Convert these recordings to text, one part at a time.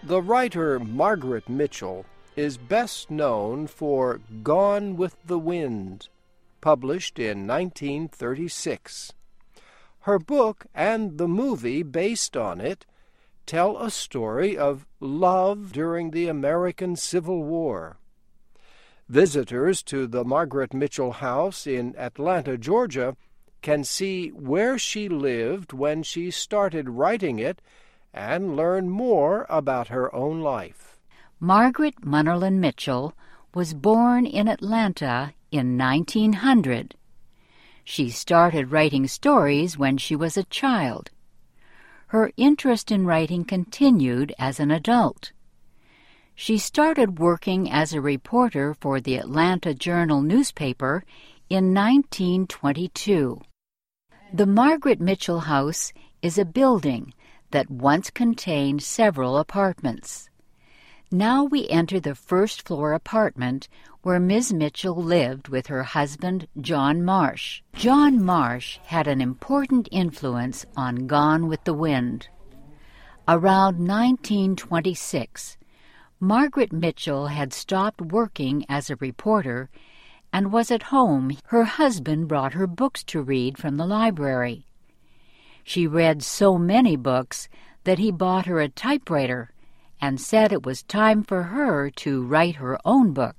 The writer Margaret Mitchell is best known for Gone with the Wind, published in 1936. Her book and the movie based on it tell a story of love during the American Civil War. Visitors to the Margaret Mitchell House in Atlanta, Georgia, can see where she lived when she started writing it and learn more about her own life. Margaret Munnerlyn Mitchell was born in Atlanta in 1900. She started writing stories when she was a child. Her interest in writing continued as an adult. She started working as a reporter for the Atlanta Journal newspaper in 1922. The Margaret Mitchell House is a building that once contained several apartments. Now we enter the first-floor apartment where Ms. Mitchell lived with her husband, John Marsh. John Marsh had an important influence on Gone with the Wind. Around 1926, Margaret Mitchell had stopped working as a reporter and was at home. Her husband brought her books to read from the library. She read so many books that he bought her a typewriter and said it was time for her to write her own book.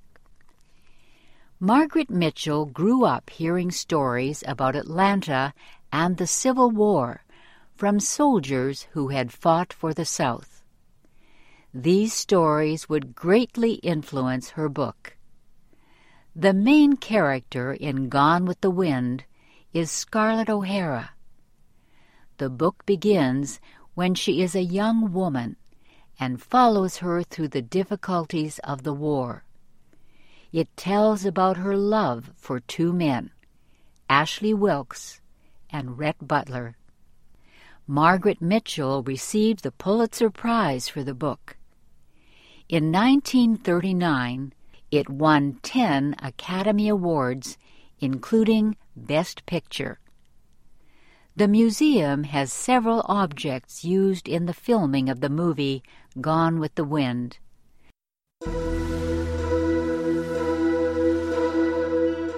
Margaret Mitchell grew up hearing stories about Atlanta and the Civil War from soldiers who had fought for the South. These stories would greatly influence her book. The main character in Gone with the Wind is Scarlett O'Hara. The book begins when she is a young woman and follows her through the difficulties of the war. It tells about her love for two men, Ashley Wilkes and Rhett Butler. Margaret Mitchell received the Pulitzer Prize for the book. In 1939, it won 10 Academy Awards, including Best Picture. The museum has several objects used in the filming of the movie Gone with the Wind.